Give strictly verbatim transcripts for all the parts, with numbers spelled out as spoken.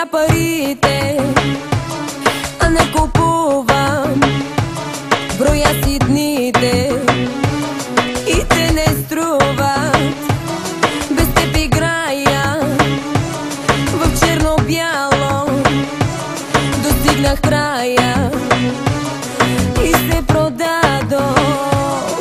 броя парите, а не купувам. Броя си дните и те не струват. Без теб играя в черно-бяло. Достигнах края и се продадох.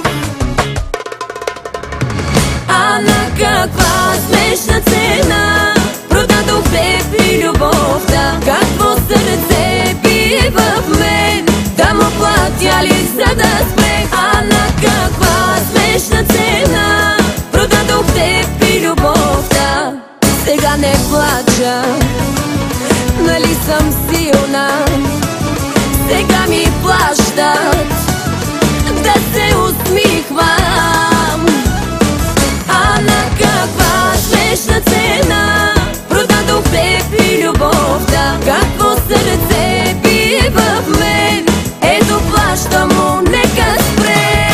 А на каква смешна цена продадох теб и любовта? Какво сърце бие в мен? Да му платя ли за да спре? А на каква смешна цена продадох теб и любовта? Сега не плача, нали съм силна? Сега ми плащат да се усмихвам. А на каква смешна цена продадох теб и любовта? Какво сърце бие в мен? Ето плаща му, нека спре.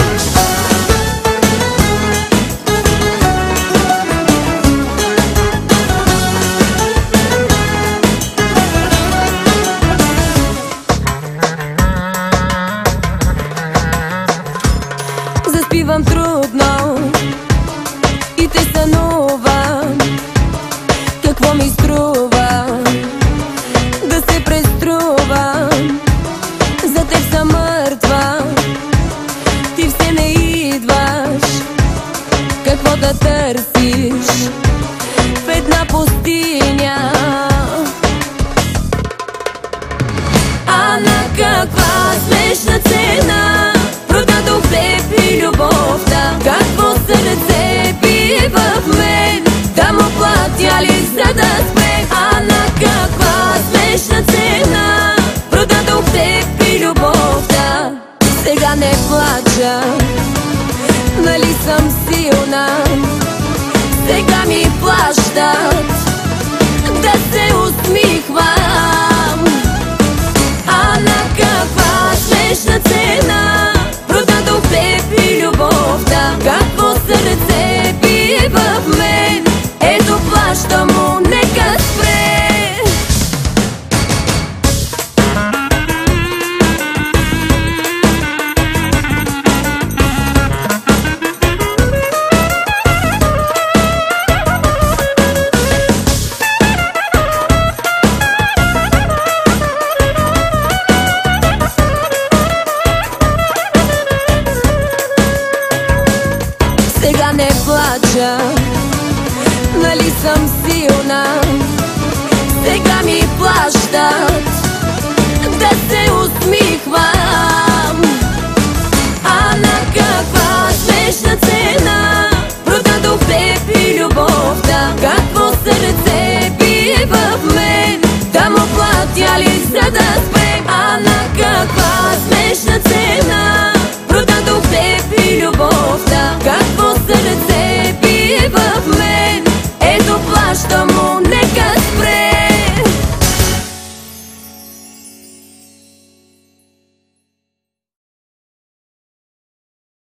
Заспивам трудно и те сънувам. Какво ми струва да се преструвам? За теб съм мъртва, ти все не идваш. Какво да търсиш в една пустиня? А на каква смешна цена продадох теб и любовта? Какво сърце бие в мен? Да му платя ли за да спре? А на каква смешна цена продадох теб и любовта? Сега не плача, нали съм силна? Сега ми плащат да се усмихвам. А на каква смешна цена продадох теб и любовта? Какво сърце бие в мен? Ето плаща му, нека спре. Сега не плача, нали съм силна? Сега ми плащат да се усмихвам. А на каква смешна цена продадох теб и любовта? Какво сърце бие в мен? Да му платя ли за да спре?